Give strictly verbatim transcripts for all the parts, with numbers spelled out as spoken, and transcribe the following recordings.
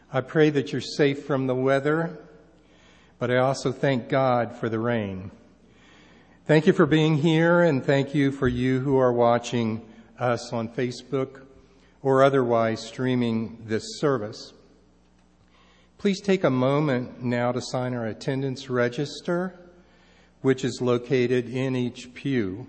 I pray that you're safe from the weather, but I also thank God for the rain. Thank you for being here, and thank you for you who are watching us on Facebook or otherwise streaming this service. Please take a moment now to sign our attendance register, which is located in each pew.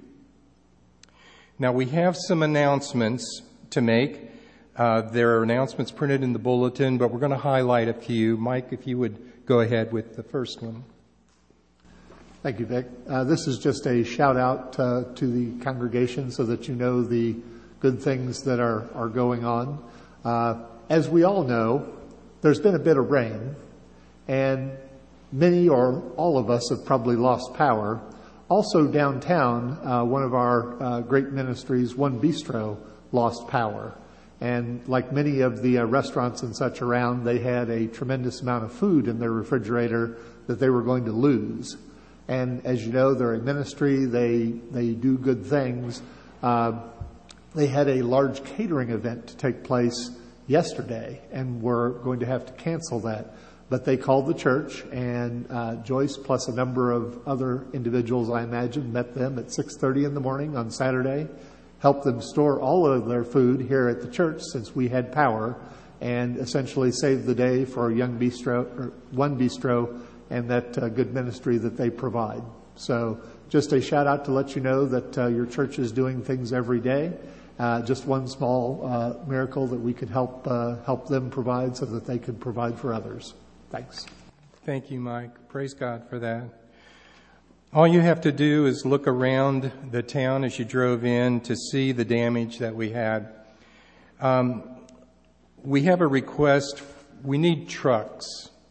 Now, we have some announcements to make. Uh, there are announcements printed in the bulletin, but we're going to highlight a few. Mike, if you would go ahead with the first one. Thank you, Vic. Uh, this is just a shout out uh, to the congregation so that you know the good things that are, are going on. Uh, as we all know, there's been a bit of rain, and many or all of us have probably lost power. Also downtown, uh, one of our uh, great ministries, One Bistro, lost power. And like many of the uh, restaurants and such around, they had a tremendous amount of food in their refrigerator that they were going to lose. And as you know, they're a ministry. They they do good things. Uh, they had a large catering event to take place yesterday, and were going to have to cancel that. But they called the church, and uh, Joyce plus a number of other individuals, I imagine, met them at six thirty in the morning on Saturday, helped them store all of their food here at the church since we had power, and essentially saved the day for Young Bistro, or One Bistro, and that uh, good ministry that they provide. So just a shout out to let you know that uh, your church is doing things every day. Uh, just one small uh, miracle that we could help uh, help them provide so that they could provide for others. Thanks. Thank you, Mike. Praise God for that. All you have to do is look around the town as you drove in to see the damage that we had. Um, we have a request. We need trucks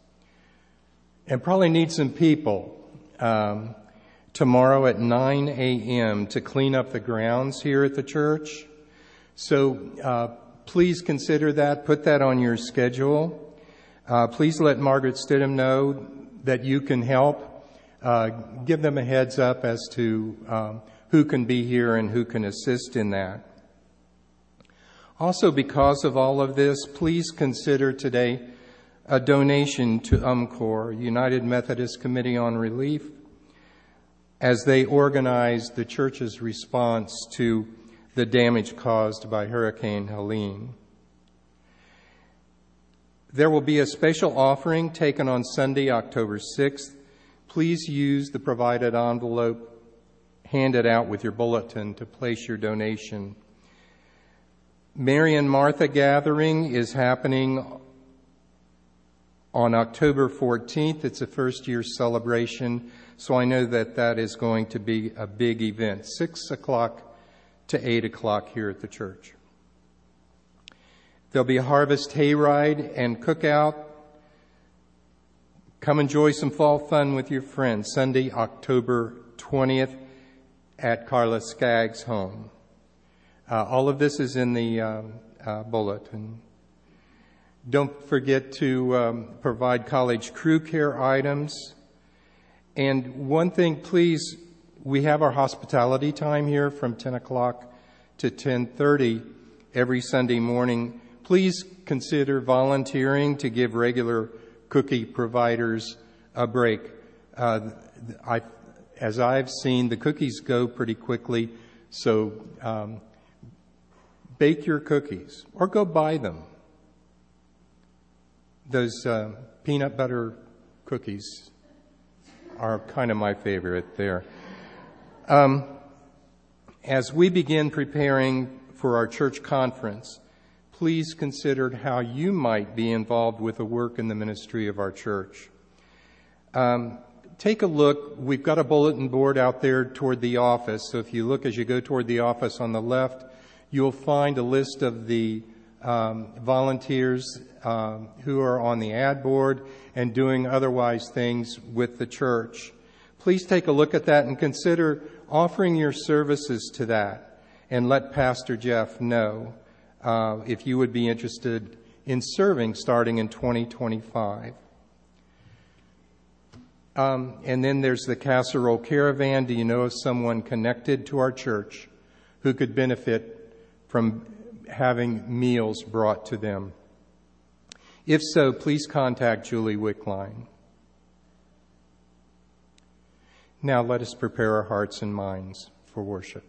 and probably need some people um, tomorrow at nine a.m. to clean up the grounds here at the church. So uh, please consider that. Put that on your schedule. Uh, please let Margaret Stidham know that you can help. Uh, give them a heads up as to um, who can be here and who can assist in that. Also, because of all of this, please consider today a donation to UMCOR, United Methodist Committee on Relief, as they organize the church's response to the damage caused by Hurricane Helene. There will be a special offering taken on Sunday, October sixth. Please use the provided envelope handed out with your bulletin to place your donation. Mary and Martha Gathering is happening on October fourteenth. It's a first year celebration, so I know that that is going to be a big event, six o'clock to eight o'clock here at the church. There'll be a harvest hayride and cookout. Come enjoy some fall fun with your friends, Sunday, October twentieth at Carla Skaggs' home. Uh, all of this is in the uh, uh, bulletin. Don't forget to um, provide college crew care items. And one thing, please, we have our hospitality time here from ten o'clock to ten thirty every Sunday morning. Please consider volunteering to give regular cookie providers a break. Uh, I, as I've seen, the cookies go pretty quickly, so um, bake your cookies or go buy them. Those uh, peanut butter cookies are kind of my favorite there. Um, as we begin preparing for our church conference, please consider how you might be involved with the work and the ministry of our church. Um, take a look. We've got a bulletin board out there toward the office. So if you look as you go toward the office on the left, you'll find a list of the um, volunteers um, who are on the ad board and doing otherwise things with the church. Please take a look at that and consider offering your services to that, and let Pastor Jeff know uh, if you would be interested in serving starting in twenty twenty-five. Um, and then there's the Casserole Caravan. Do you know of someone connected to our church who could benefit from having meals brought to them? If so, please contact Julie Wickline. Now let us prepare our hearts and minds for worship.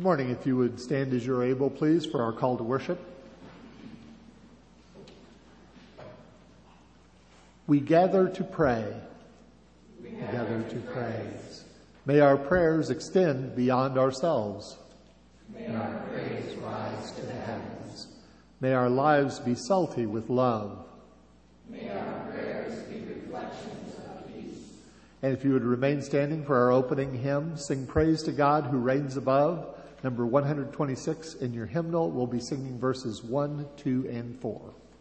morning, if you would stand as you're able, please, for our call to worship. We gather to pray. We gather to praise. May our prayers extend beyond ourselves. May our praise rise to the heavens. May our lives be salty with love. May our prayers be reflections of peace. And if you would remain standing for our opening hymn, Sing Praise to God Who Reigns Above, number one twenty-six in your hymnal. We'll be singing verses one, two, and four.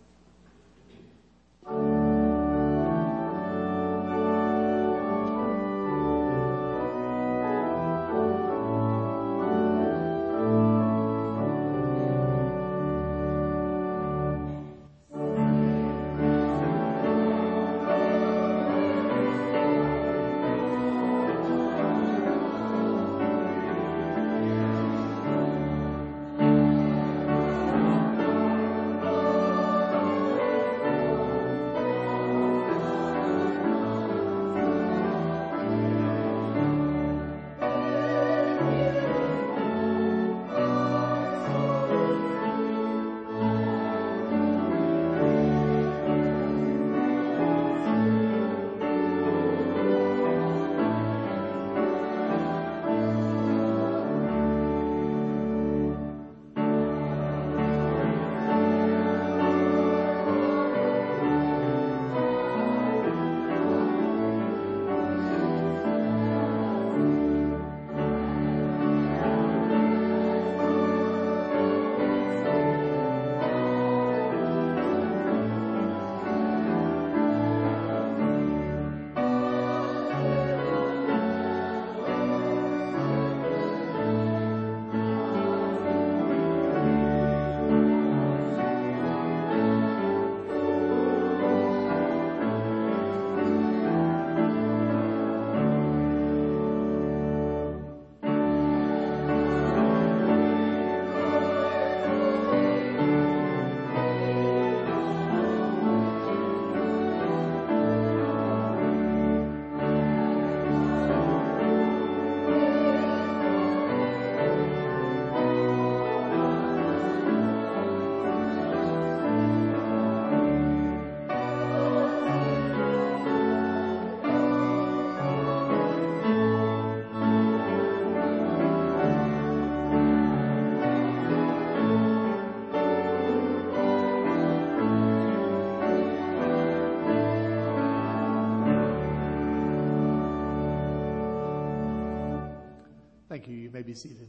Thank you. You may be seated.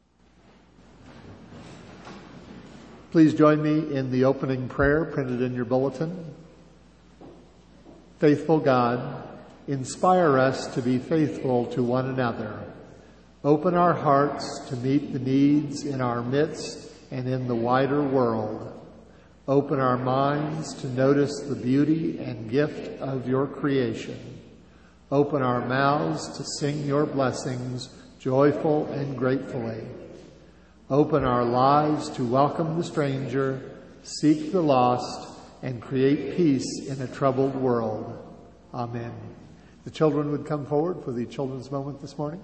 Please join me in the opening prayer printed in your bulletin. Faithful God, inspire us to be faithful to one another. Open our hearts to meet the needs in our midst and in the wider world. Open our minds to notice the beauty and gift of your creation. Open our mouths to sing your blessings joyful and gratefully. Open our lives to welcome the stranger, seek the lost, and create peace in a troubled world. Amen. The children would come forward for the children's moment this morning.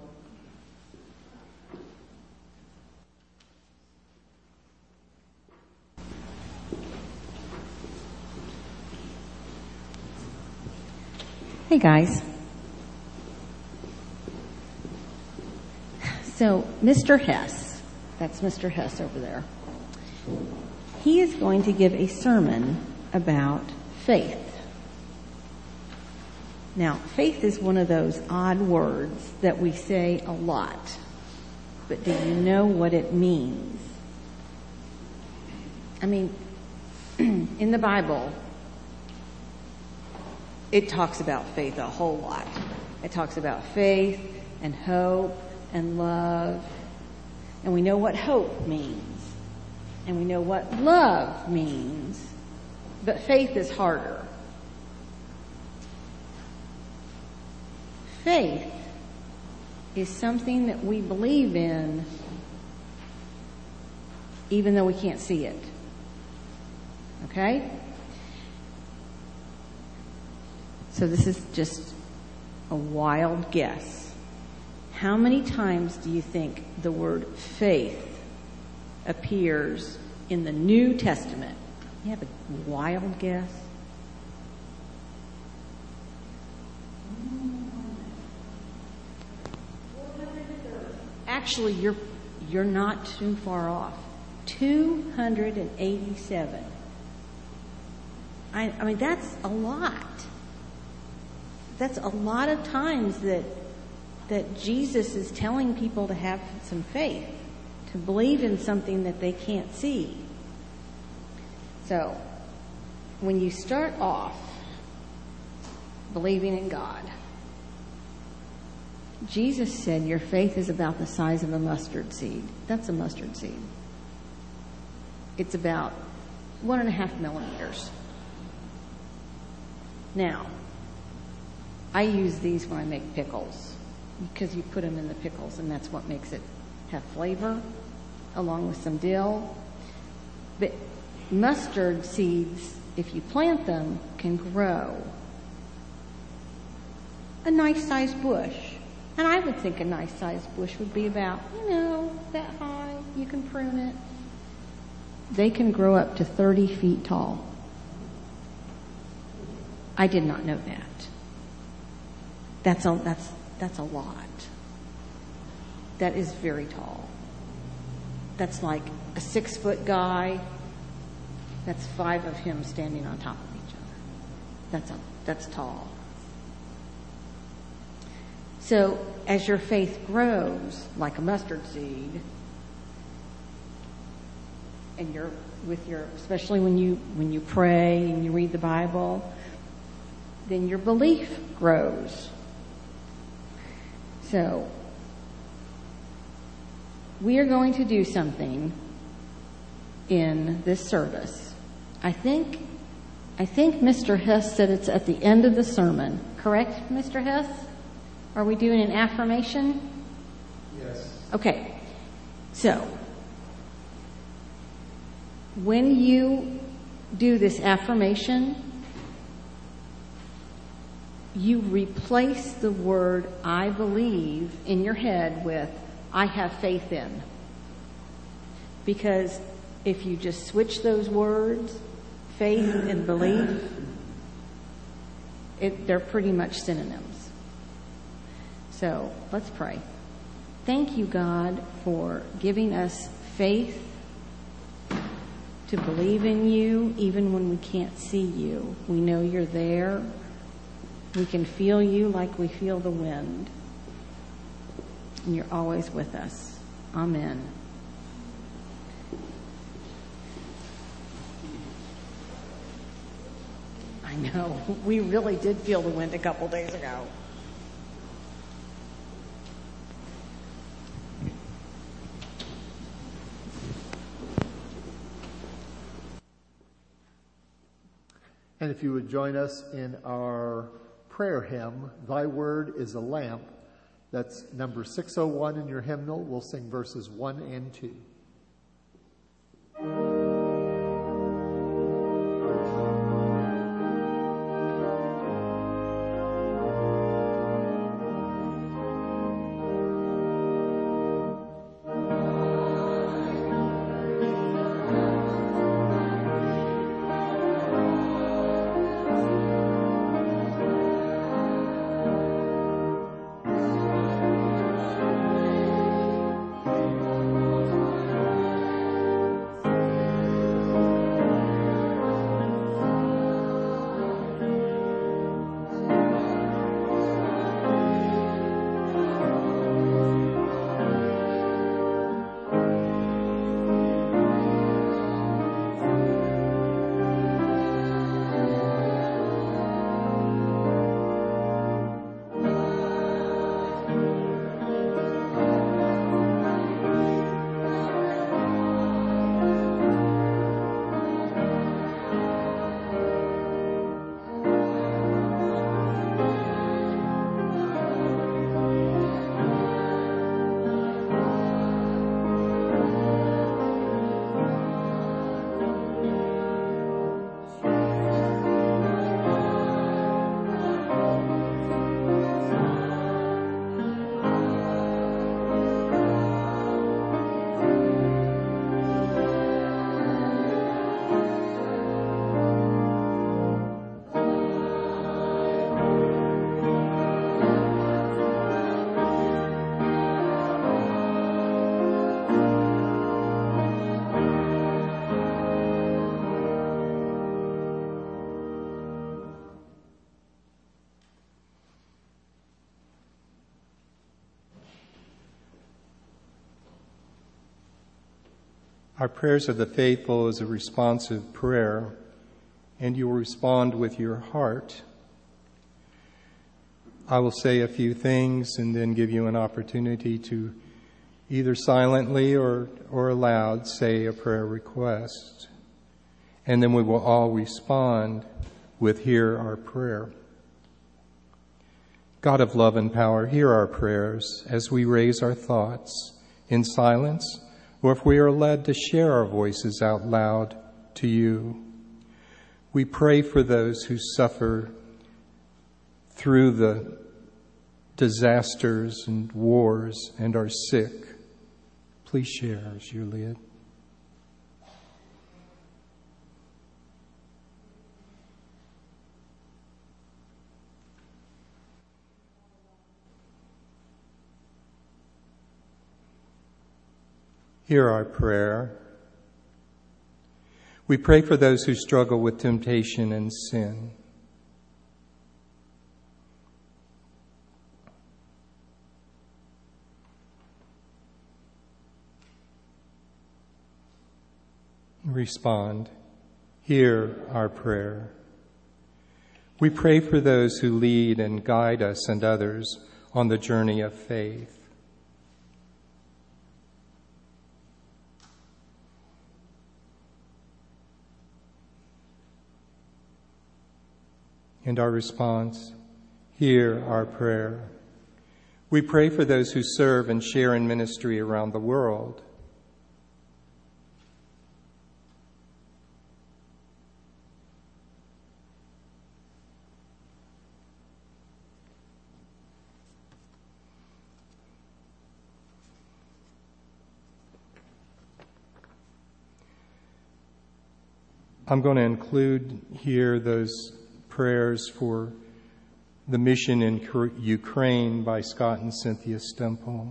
Hey guys. So, Mister Hess, that's Mister Hess over there, he is going to give a sermon about faith. Now, faith is one of those odd words that we say a lot, but do you know what it means? I mean, in the Bible, it talks about faith a whole lot. It talks about faith and hope and love. And we know what hope means. And we know what love means. But faith is harder. Faith is something that we believe in even though we can't see it. Okay? So this is just a wild guess. How many times do you think the word faith appears in the New Testament? You have a wild guess? Actually, you're you're not too far off. two hundred eighty-seven. I, I mean, that's a lot. That's a lot of times that that Jesus is telling people to have some faith, to believe in something that they can't see. So, when you start off believing in God, Jesus said your faith is about the size of a mustard seed. That's a mustard seed. It's about one and a half millimeters. Now, I use these when I make pickles because you put them in the pickles and that's what makes it have flavor along with some dill. But mustard seeds, if you plant them, can grow a nice sized bush. And I would think a nice sized bush would be about, you know, that high. You can prune it. They can grow up to thirty feet tall. I did not know that. That's a, that's, that's a lot. That is very tall. That's like a six foot guy. That's five of him standing on top of each other. That's a, that's tall. So as your faith grows, like a mustard seed, and you're with your, especially when you when you pray and you read the Bible, then your belief grows. So we are going to do something in this service. I think I think Mister Hess said it's at the end of the sermon. Correct, Mister Hess? Are we doing an affirmation? Yes. Okay. So, when you do this affirmation, you replace the word I believe in your head with I have faith in. Because if you just switch those words, faith and belief, it, they're pretty much synonyms. So let's pray. Thank you, God, for giving us faith to believe in you even when we can't see you. We know you're there. We can feel you like we feel the wind. And you're always with us. Amen. I know. We really did feel the wind a couple days ago. And if you would join us in our prayer hymn, Thy Word is a Lamp, that's number six oh one in your hymnal. We'll sing verses one and two. Thank you. Our prayers of the faithful is a responsive prayer, and you will respond with your heart. I will say a few things and then give you an opportunity to either silently or, or aloud say a prayer request. And then we will all respond with "Hear our prayer." God of love and power, hear our prayers as we raise our thoughts in silence, or if we are led to share our voices out loud to you. We pray for those who suffer through the disasters and wars and are sick. Please share as you lead. Hear our prayer. We pray for those who struggle with temptation and sin. Respond. Hear our prayer. We pray for those who lead and guide us and others on the journey of faith. And our response, hear our prayer. We pray for those who serve and share in ministry around the world. I'm going to include here those prayers for the mission in Ukraine by Scott and Cynthia Stemple.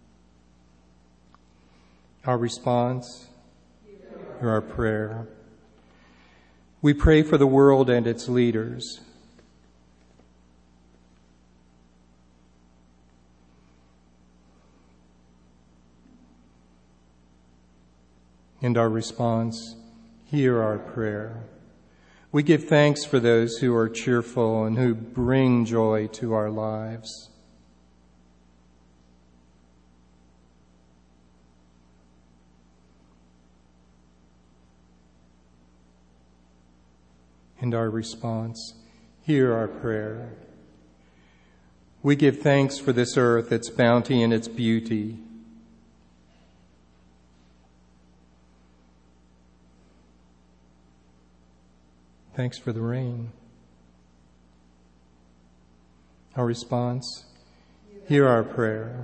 Our response, or our prayer. We pray for the world and its leaders. And our response, hear our prayer. We give thanks for those who are cheerful and who bring joy to our lives. And our response, hear our prayer. We give thanks for this earth, its bounty and its beauty. Thanks for the rain. Our response, hear our prayer.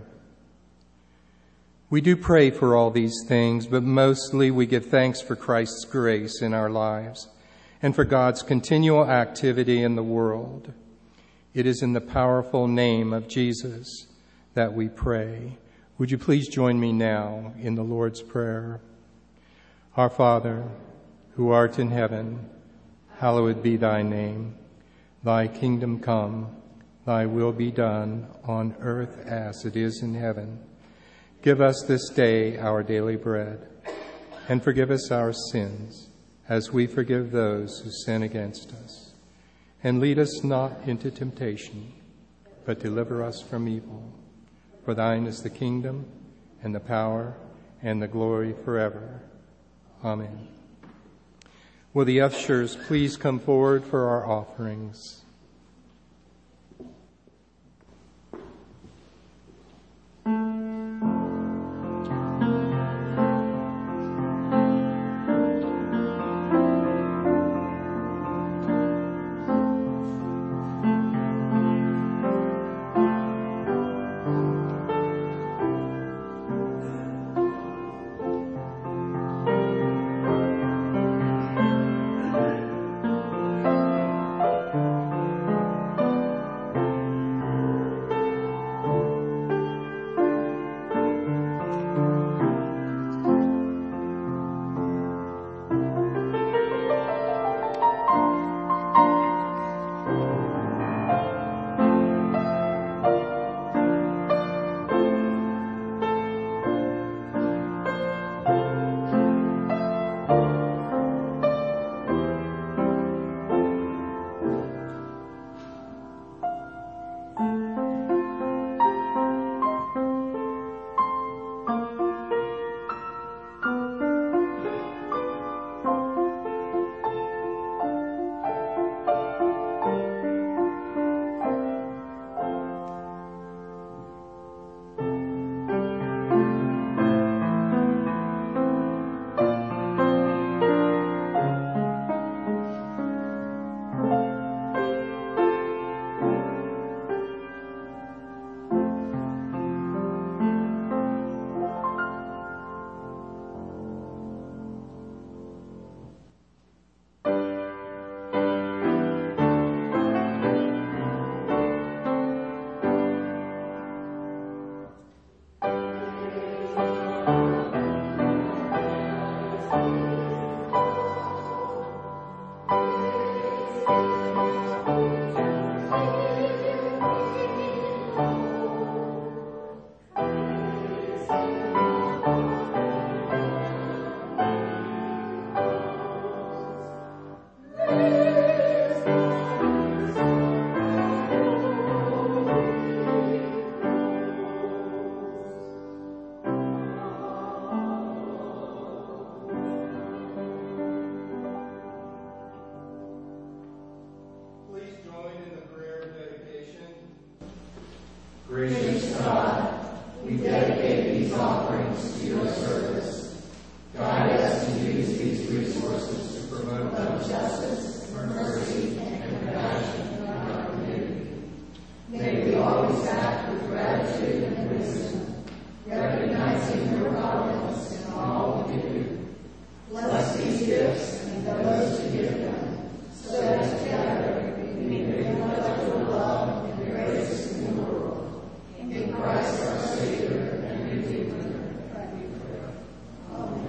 We do pray for all these things, but mostly we give thanks for Christ's grace in our lives and for God's continual activity in the world. It is in the powerful name of Jesus that we pray. Would you please join me now in the Lord's Prayer? Our Father, who art in heaven, hallowed be thy name. Thy kingdom come, thy will be done on earth as it is in heaven. Give us this day our daily bread, and forgive us our sins, as we forgive those who sin against us. And lead us not into temptation, but deliver us from evil. For thine is the kingdom, and the power, and the glory forever. Amen. Will the ushers please come forward for our offerings? Gracious God, we dedicate these offerings to your service. Guide us to use these resources to promote justice, mercy, and compassion in our community. May we always act with gratitude and wisdom, recognizing your providence in all we do. Bless these gifts and those who give them, so that together we may bring much your love and grace in the world. In Christ our Savior and Redeemer. Amen.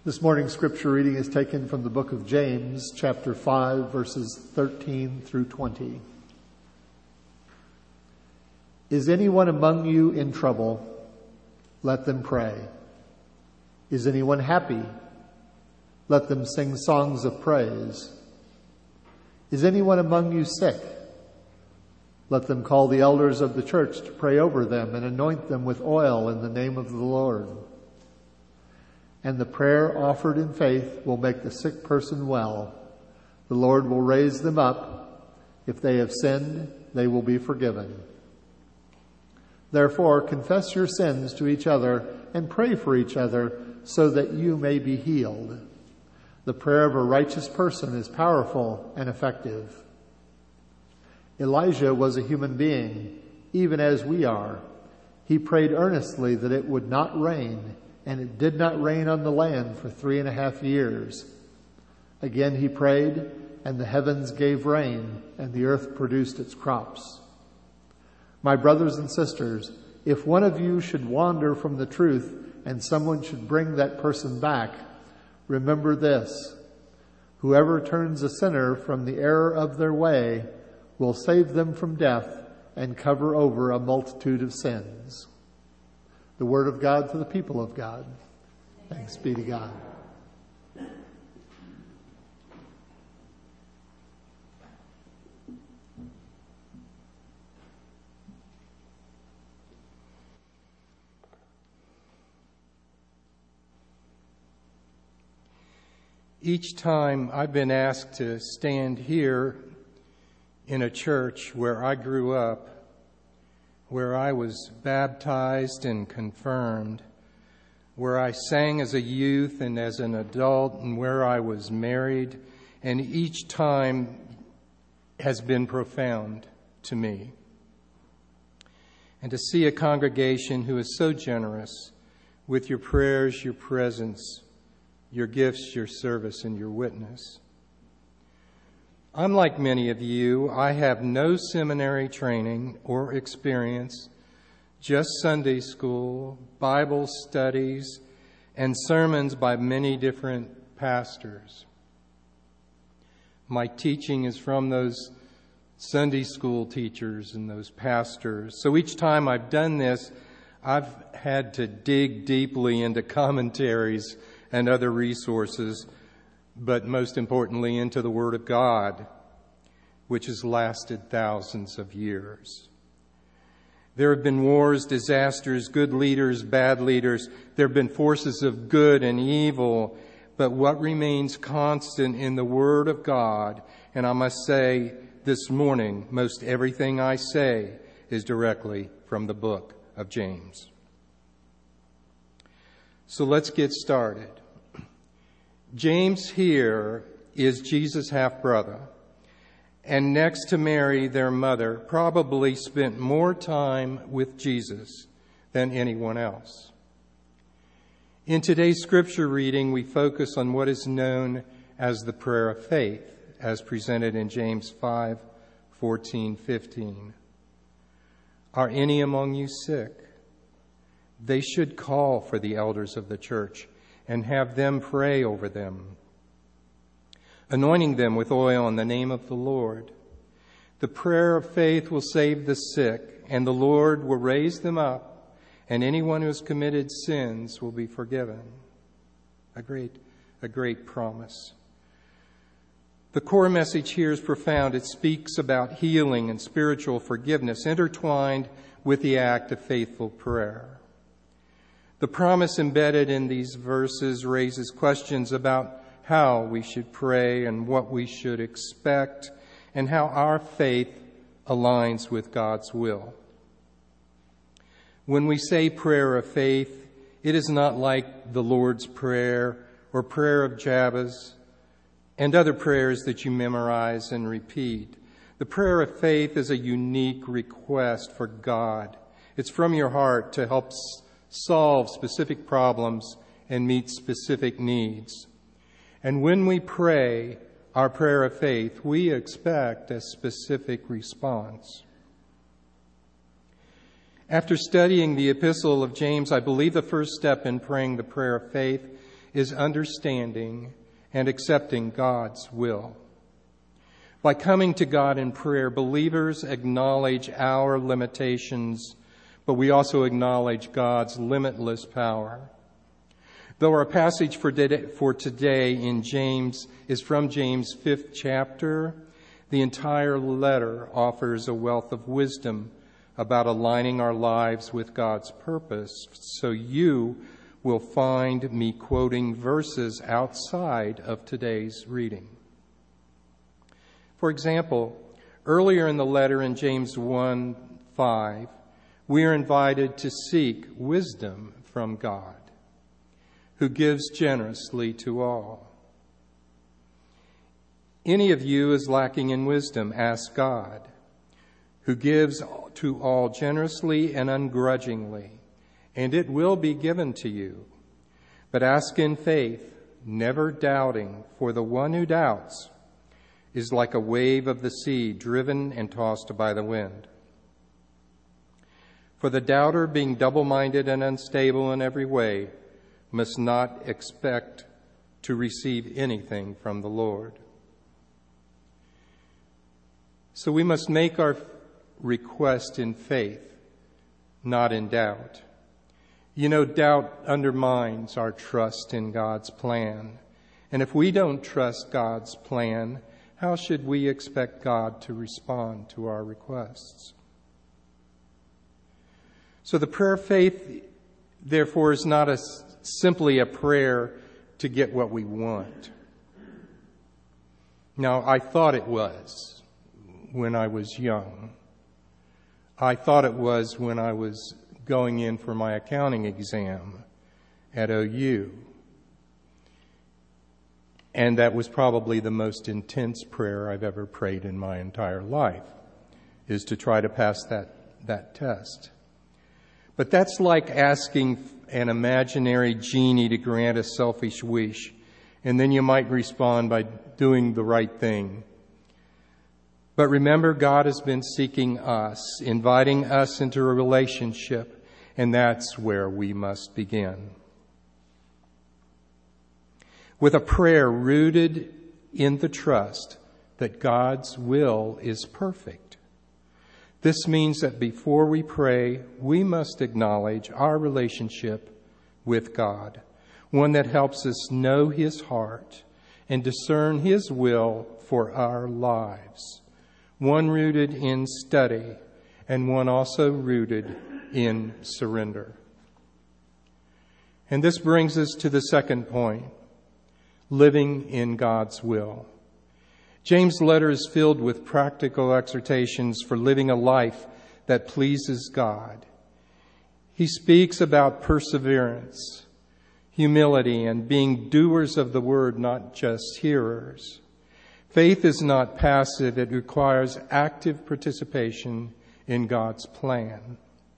This morning's scripture reading is taken from the book of James, chapter five, verses thirteen through twenty. Is anyone among you in trouble? Let them pray. Is anyone happy? Let them sing songs of praise. Is anyone among you sick? Let them call the elders of the church to pray over them and anoint them with oil in the name of the Lord. And the prayer offered in faith will make the sick person well. The Lord will raise them up. If they have sinned, they will be forgiven. Therefore, confess your sins to each other and pray for each other so that you may be healed. The prayer of a righteous person is powerful and effective. Elijah was a human being, even as we are. He prayed earnestly that it would not rain, and it did not rain on the land for three and a half years. Again he prayed, and the heavens gave rain, and the earth produced its crops. My brothers and sisters, if one of you should wander from the truth and someone should bring that person back, remember this: whoever turns a sinner from the error of their way will save them from death and cover over a multitude of sins. The word of God to the people of God. Thanks be to God. Each time I've been asked to stand here in a church where I grew up, where I was baptized and confirmed, where I sang as a youth and as an adult, and where I was married, and each time has been profound to me. And to see a congregation who is so generous with your prayers, your presence, your gifts, your service, and your witness. Unlike many of you, I have no seminary training or experience, just Sunday school, Bible studies, and sermons by many different pastors. My teaching is from those Sunday school teachers and those pastors. So each time I've done this, I've had to dig deeply into commentaries and other resources, but most importantly into the Word of God, which has lasted thousands of years. There have been wars, disasters, good leaders, bad leaders. There have been forces of good and evil, but what remains constant in the Word of God, and I must say this morning, most everything I say is directly from the book of James. So let's get started. James here is Jesus' half-brother, and next to Mary, their mother, probably spent more time with Jesus than anyone else. In today's scripture reading, we focus on what is known as the prayer of faith, as presented in James five, fourteen, fifteen. Are any among you sick? They should call for the elders of the church and have them pray over them, anointing them with oil in the name of the Lord. The prayer of faith will save the sick, and the Lord will raise them up, and anyone who has committed sins will be forgiven. A great, a great promise. The core message here is profound. It speaks about healing and spiritual forgiveness intertwined with the act of faithful prayer. The promise embedded in these verses raises questions about how we should pray and what we should expect and how our faith aligns with God's will. When we say prayer of faith, it is not like the Lord's Prayer or prayer of Jabez and other prayers that you memorize and repeat. The prayer of faith is a unique request for God. It's from your heart to help solve specific problems and meet specific needs. And when we pray our prayer of faith, we expect a specific response. After studying the epistle of James, I believe the first step in praying the prayer of faith is understanding and accepting God's will. By coming to God in prayer, believers acknowledge our limitations, but we also acknowledge God's limitless power. Though our passage for today in James is from James' fifth chapter, the entire letter offers a wealth of wisdom about aligning our lives with God's purpose. So you will find me quoting verses outside of today's reading. For example, earlier in the letter in James one five, we are invited to seek wisdom from God, who gives generously to all. Any of you is lacking in wisdom, ask God, who gives to all generously and ungrudgingly, and it will be given to you. But ask in faith, never doubting, for the one who doubts is like a wave of the sea driven and tossed by the wind. For the doubter, being double-minded and unstable in every way, must not expect to receive anything from the Lord. So we must make our request in faith, not in doubt. You know, doubt undermines our trust in God's plan. And if we don't trust God's plan, how should we expect God to respond to our requests? So the prayer of faith, therefore, is not a, simply a prayer to get what we want. Now, I thought it was when I was young. I thought it was when I was going in for my accounting exam at O U. And that was probably the most intense prayer I've ever prayed in my entire life, is to try to pass that, that test. But that's like asking an imaginary genie to grant a selfish wish, and then you might respond by doing the right thing. But remember, God has been seeking us, inviting us into a relationship, and that's where we must begin. With a prayer rooted in the trust that God's will is perfect. This means that before we pray, we must acknowledge our relationship with God, one that helps us know His heart and discern His will for our lives. One rooted in study, and one also rooted in surrender. And this brings us to the second point, living in God's will. James' letter is filled with practical exhortations for living a life that pleases God. He speaks about perseverance, humility, and being doers of the word, not just hearers. Faith is not passive. It requires active participation in God's plan.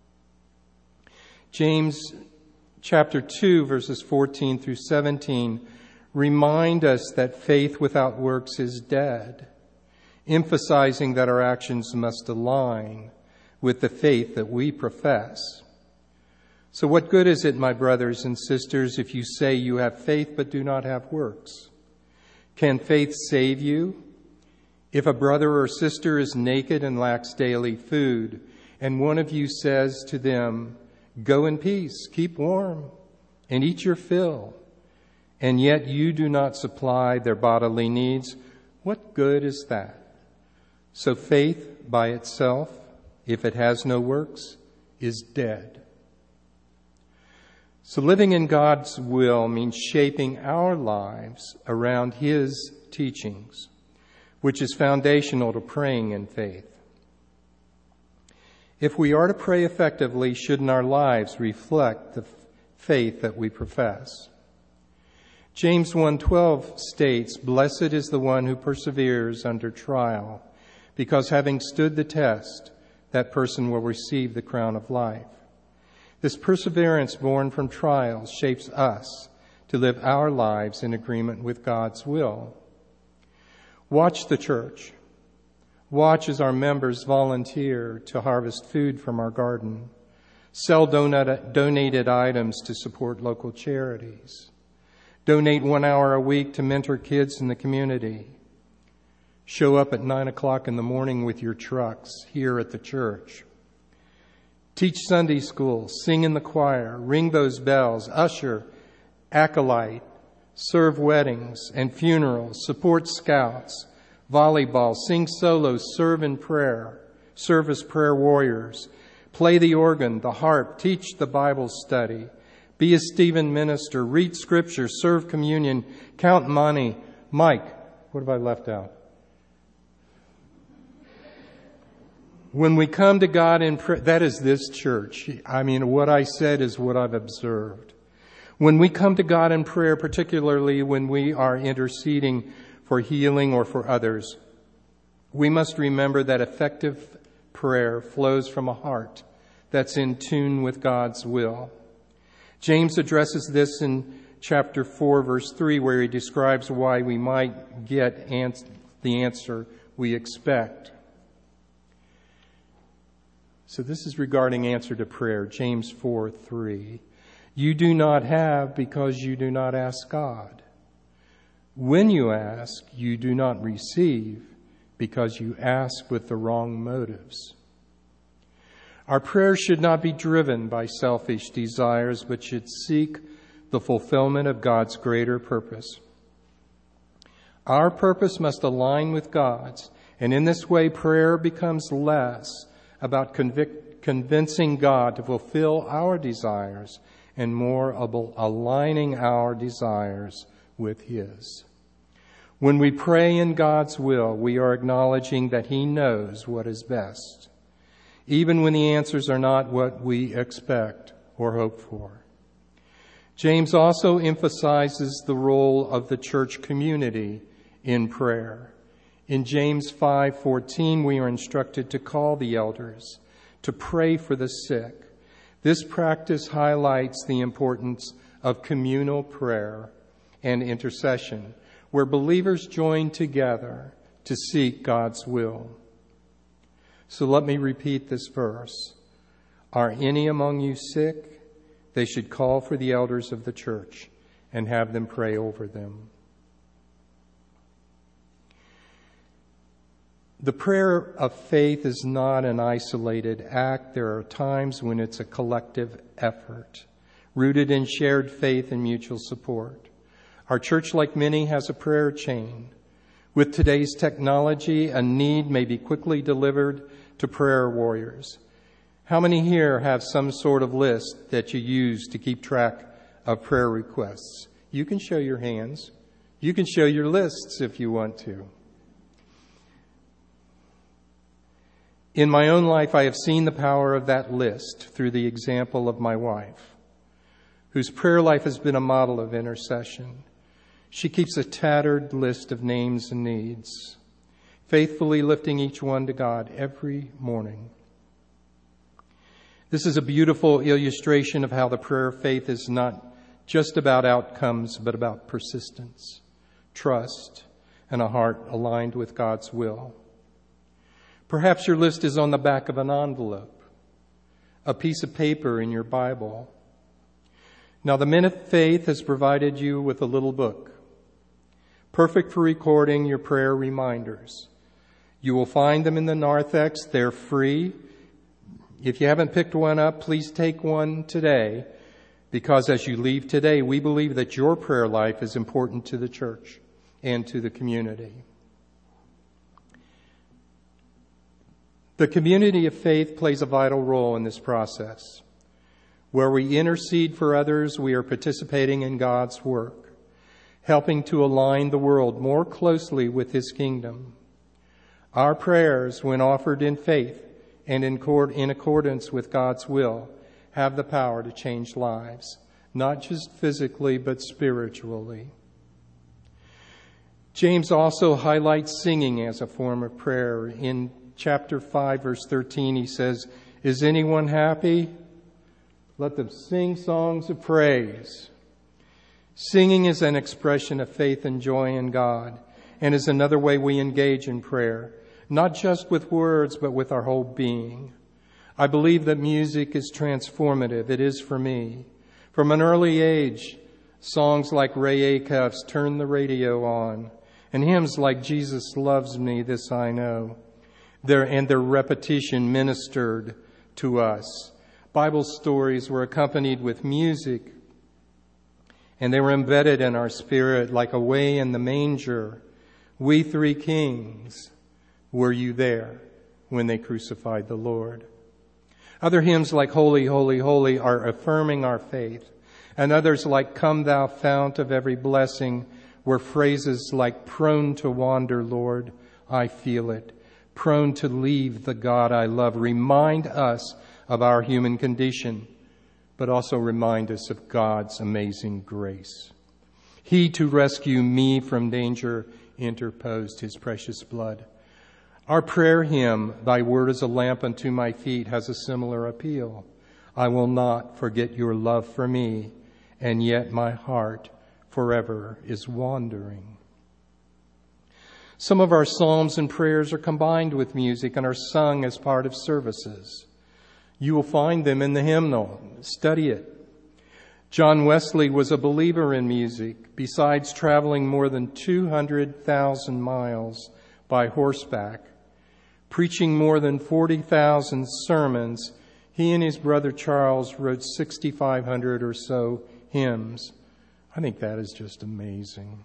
James chapter two, verses fourteen through seventeen remind us that faith without works is dead, emphasizing that our actions must align with the faith that we profess. So what good is it, my brothers and sisters, if you say you have faith but do not have works? Can faith save you? If a brother or sister is naked and lacks daily food, and one of you says to them, "Go in peace, keep warm, and eat your fill," and yet you do not supply their bodily needs, what good is that? So faith by itself, if it has no works, is dead. So living in God's will means shaping our lives around His teachings, which is foundational to praying in faith. If we are to pray effectively, shouldn't our lives reflect the faith that we profess? James one twelve states, "Blessed is the one who perseveres under trial, because having stood the test, that person will receive the crown of life." This perseverance born from trials shapes us to live our lives in agreement with God's will. Watch the church. Watch as our members volunteer to harvest food from our garden, sell donut, donated items to support local charities, Donate one hour a week to mentor kids in the community. Show up at nine o'clock in the morning with your trucks here at the church. Teach Sunday school, sing in the choir, ring those bells, usher, acolyte, serve weddings and funerals, support scouts, volleyball, sing solos, serve in prayer, serve as prayer warriors, play the organ, the harp, teach the Bible study, be a Stephen minister, read scripture, serve communion, count money. Mike, what have I left out? When we come to God in prayer, that is this church. I mean, what I said is what I've observed. When we come to God in prayer, particularly when we are interceding for healing or for others, we must remember that effective prayer flows from a heart that's in tune with God's will. James addresses this in chapter four, verse three, where he describes why we might get ans- the answer we expect. So this is regarding answer to prayer, James four three. You do not have because you do not ask God. When you ask, you do not receive because you ask with the wrong motives. Our prayers should not be driven by selfish desires, but should seek the fulfillment of God's greater purpose. Our purpose must align with God's, and in this way prayer becomes less about convic- convincing God to fulfill our desires and more about aligning our desires with His. When we pray in God's will, we are acknowledging that He knows what is best, even when the answers are not what we expect or hope for. James also emphasizes the role of the church community in prayer. In James five fourteen, we are instructed to call the elders, to pray for the sick. This practice highlights the importance of communal prayer and intercession, where believers join together to seek God's will. So let me repeat this verse. Are any among you sick? They should call for the elders of the church and have them pray over them. The prayer of faith is not an isolated act. There are times when it's a collective effort, rooted in shared faith and mutual support. Our church, like many, has a prayer chain. With today's technology, a need may be quickly delivered to prayer warriors. How many here have some sort of list that you use to keep track of prayer requests? You can show your hands. You can show your lists if you want to. In my own life, I have seen the power of that list through the example of my wife, whose prayer life has been a model of intercession. She keeps a tattered list of names and needs, faithfully lifting each one to God every morning. This is a beautiful illustration of how the prayer of faith is not just about outcomes, but about persistence, trust, and a heart aligned with God's will. Perhaps your list is on the back of an envelope, a piece of paper in your Bible. Now, the Minute of Faith has provided you with a little book, perfect for recording your prayer reminders. You will find them in the narthex. They're free. If you haven't picked one up, please take one today, because as you leave today, we believe that your prayer life is important to the church and to the community. The community of faith plays a vital role in this process. Where we intercede for others, we are participating in God's work, helping to align the world more closely with His kingdom. Our prayers, when offered in faith and in, cord- in accordance with God's will, have the power to change lives, not just physically, but spiritually. James also highlights singing as a form of prayer. In chapter five, verse thirteen, he says, "Is anyone happy? Let them sing songs of praise." Singing is an expression of faith and joy in God, and is another way we engage in prayer, not just with words, but with our whole being. I believe that music is transformative. It is for me. From an early age, Songs like Ray Acuff's Turn the Radio On, and hymns like Jesus Loves Me, This I Know. Their, and their repetition ministered to us. Bible stories were accompanied with music, and they were embedded in our spirit like away in the manger. We three kings, were you there when they crucified the Lord? Other hymns like Holy, Holy, Holy are affirming our faith. And others like Come Thou Fount of Every Blessing were phrases like prone to wander, Lord, I feel it. Prone to leave the God I love. Remind us of our human condition, but also remind us of God's amazing grace. He to rescue me from danger interposed his precious blood. Our prayer hymn, Thy Word is a lamp unto my feet, has a similar appeal. I will not forget your love for me, and yet my heart forever is wandering. Some of our psalms and prayers are combined with music and are sung as part of services. You will find them in the hymnal. Study it. John Wesley was a believer in music. Besides traveling more than two hundred thousand miles by horseback, preaching more than forty thousand sermons, he and his brother Charles wrote sixty-five hundred or so hymns. I think that is just amazing.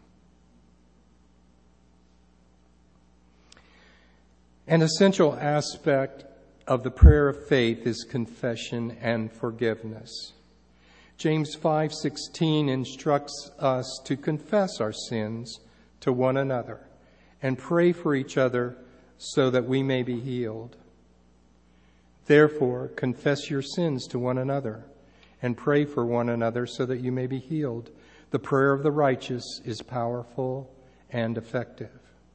An essential aspect of the prayer of faith is confession and forgiveness. James five sixteen instructs us to confess our sins to one another and pray for each other so that we may be healed. Therefore, confess your sins to one another and pray for one another so that you may be healed. The prayer of the righteous is powerful and effective.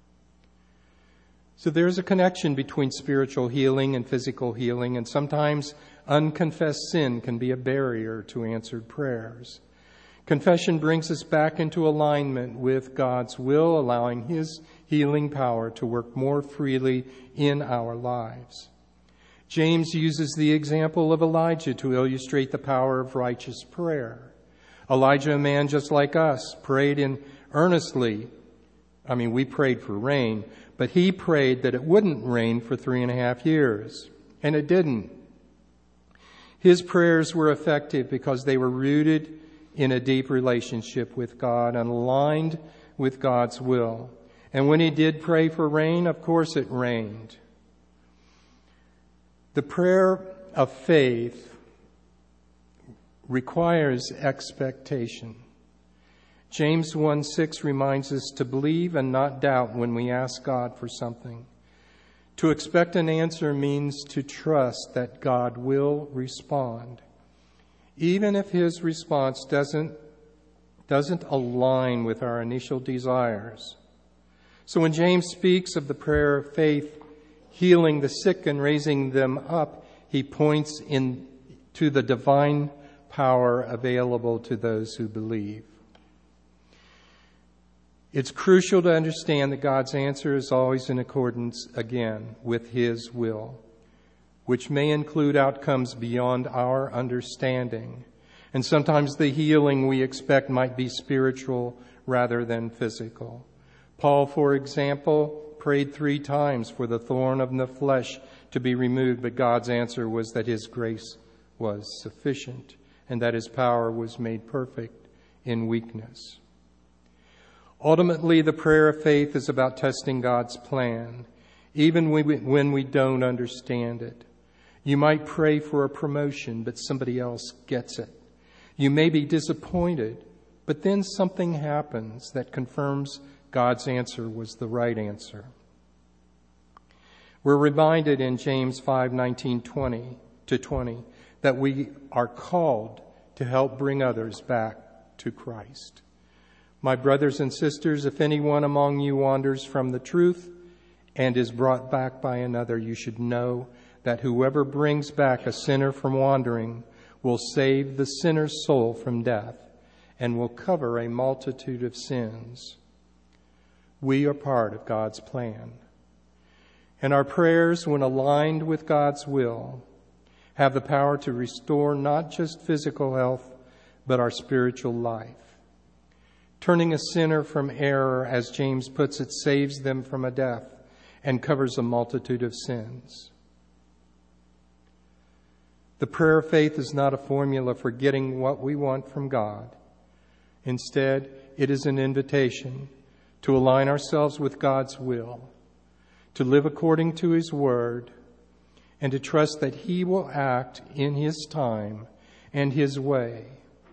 So there's a connection between spiritual healing and physical healing, and sometimes unconfessed sin can be a barrier to answered prayers. Confession brings us back into alignment with God's will, allowing His healing power to work more freely in our lives. James uses the example of Elijah to illustrate the power of righteous prayer. Elijah, a man just like us, prayed in earnestly. I mean, we prayed for rain, but he prayed that it wouldn't rain for three and a half years, and it didn't. His prayers were effective because they were rooted in a deep relationship with God and aligned with God's will. And when he did pray for rain, of course it rained. The prayer of faith requires expectation. James one six reminds us to believe and not doubt when we ask God for something. To expect an answer means to trust that God will respond, even if His response doesn't, doesn't align with our initial desires. So when James speaks of the prayer of faith, healing the sick and raising them up, he points in to the divine power available to those who believe. It's crucial to understand that God's answer is always in accordance, again, with His will, which may include outcomes beyond our understanding. And sometimes the healing we expect might be spiritual rather than physical. Paul, for example, prayed three times for the thorn of the flesh to be removed, but God's answer was that His grace was sufficient and that His power was made perfect in weakness. Ultimately, the prayer of faith is about testing God's plan, even when we don't understand it. You might pray for a promotion, but somebody else gets it. You may be disappointed, but then something happens that confirms God's answer was the right answer. We're reminded in James five nineteen to twenty that we are called to help bring others back to Christ. My brothers and sisters, if anyone among you wanders from the truth and is brought back by another, you should know that whoever brings back a sinner from wandering will save the sinner's soul from death and will cover a multitude of sins. We are part of God's plan. And our prayers, when aligned with God's will, have the power to restore not just physical health, but our spiritual life. Turning a sinner from error, as James puts it, saves them from a death and covers a multitude of sins. The prayer of faith is not a formula for getting what we want from God. Instead, it is an invitation to align ourselves with God's will, to live according to His word, and to trust that He will act in His time and His way.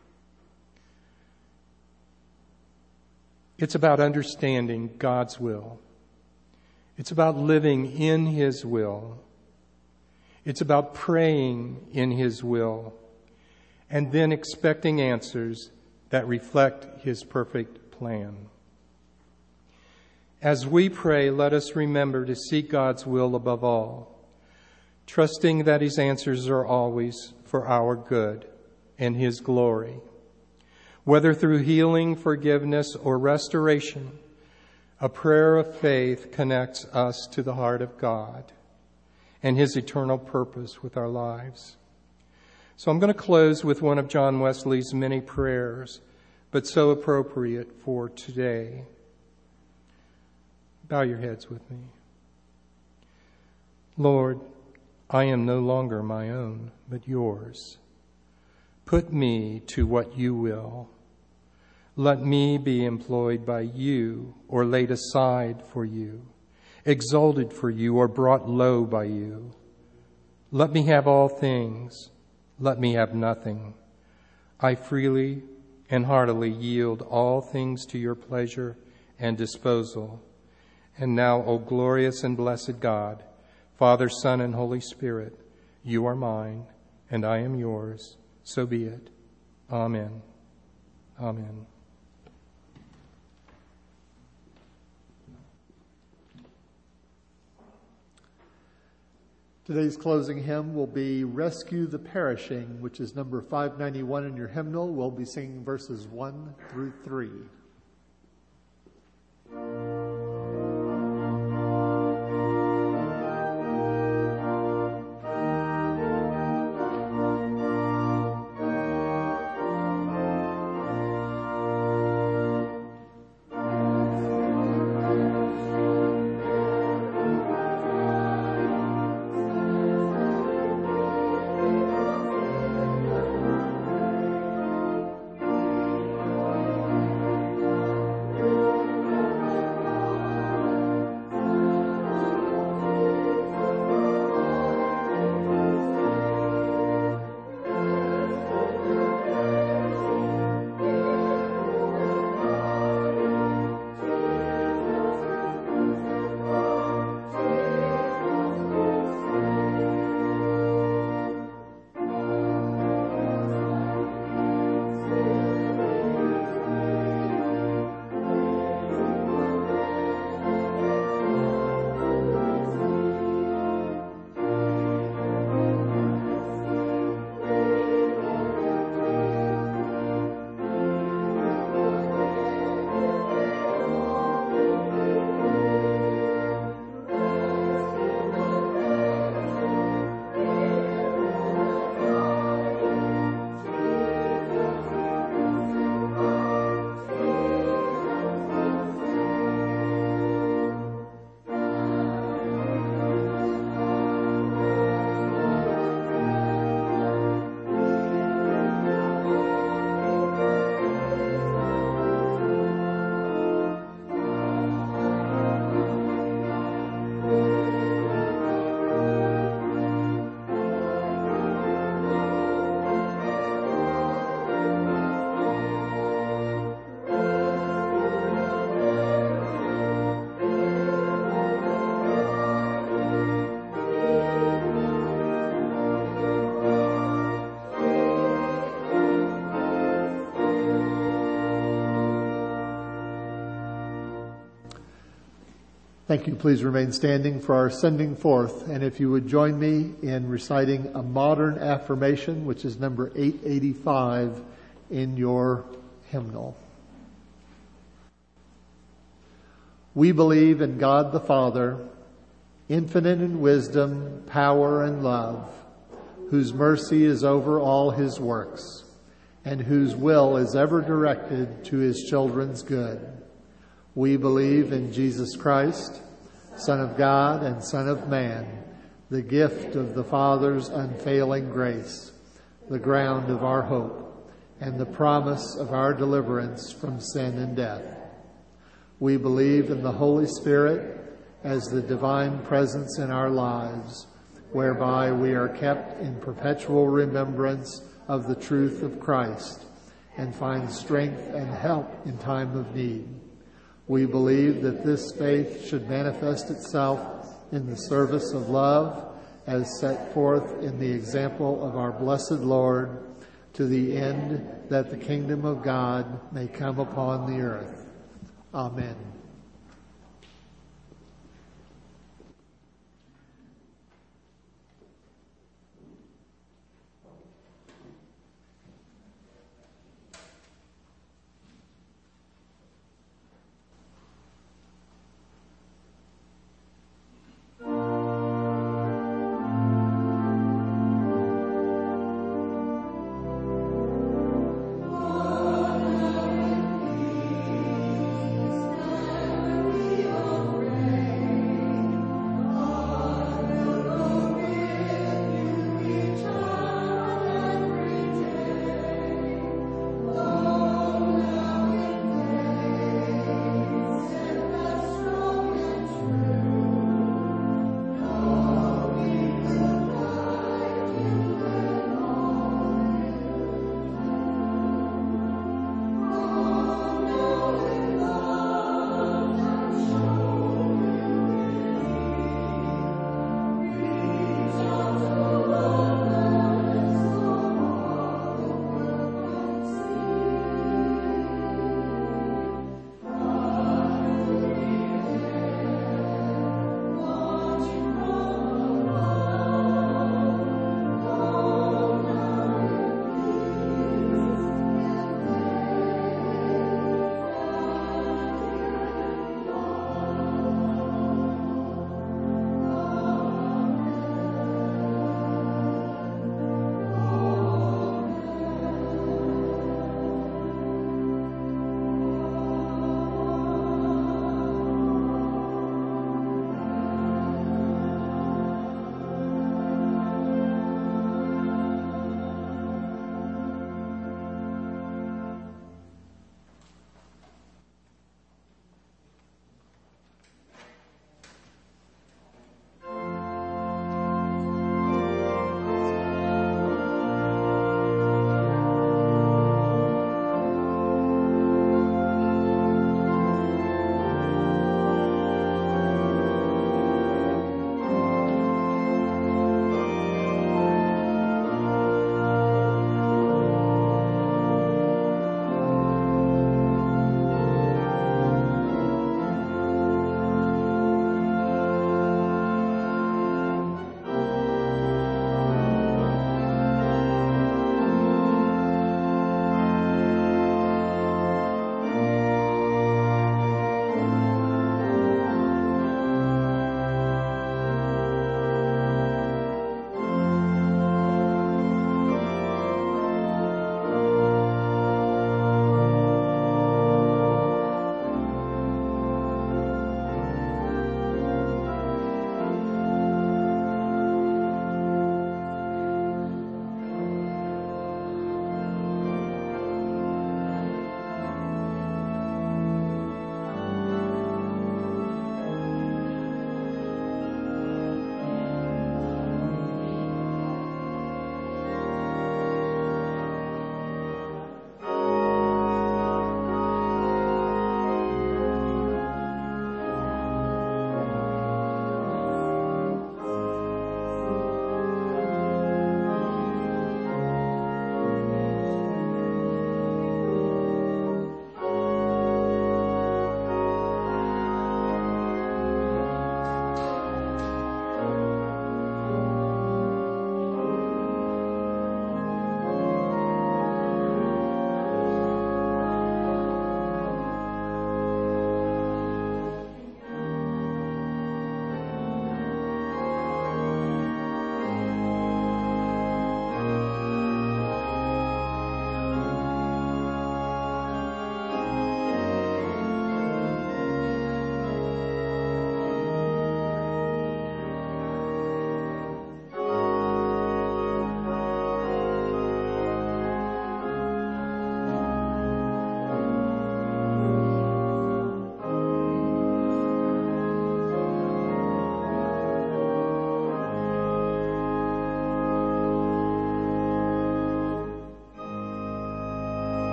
It's about understanding God's will. It's about living in His will. It's about praying in His will, and then expecting answers that reflect His perfect plan. As we pray, let us remember to seek God's will above all, trusting that His answers are always for our good and His glory. Whether through healing, forgiveness, or restoration, a prayer of faith connects us to the heart of God and His eternal purpose with our lives. So I'm going to close with one of John Wesley's many prayers, but so appropriate for today. Bow your heads with me. Lord, I am no longer my own, but yours. Put me to what you will. Let me be employed by you or laid aside for you, exalted for you or brought low by you. Let me have all things. Let me have nothing. I freely and heartily yield all things to your pleasure and disposal. And now, O glorious and blessed God, Father, Son, and Holy Spirit, you are mine and I am yours. So be it. Amen. Amen. Today's closing hymn will be Rescue the Perishing, which is number five ninety-one in your hymnal. We'll be singing verses one through three. Thank you. Please remain standing for our sending forth. And if you would join me in reciting a modern affirmation, which is number eight eighty-five in your hymnal. We believe in God the Father, infinite in wisdom, power, and love, whose mercy is over all his works, and whose will is ever directed to his children's good. We believe in Jesus Christ, Son of God and Son of Man, the gift of the Father's unfailing grace, the ground of our hope, and the promise of our deliverance from sin and death. We believe in the Holy Spirit as the divine presence in our lives, whereby we are kept in perpetual remembrance of the truth of Christ and find strength and help in time of need. We believe that this faith should manifest itself in the service of love as set forth in the example of our blessed Lord, to the end that the kingdom of God may come upon the earth. Amen.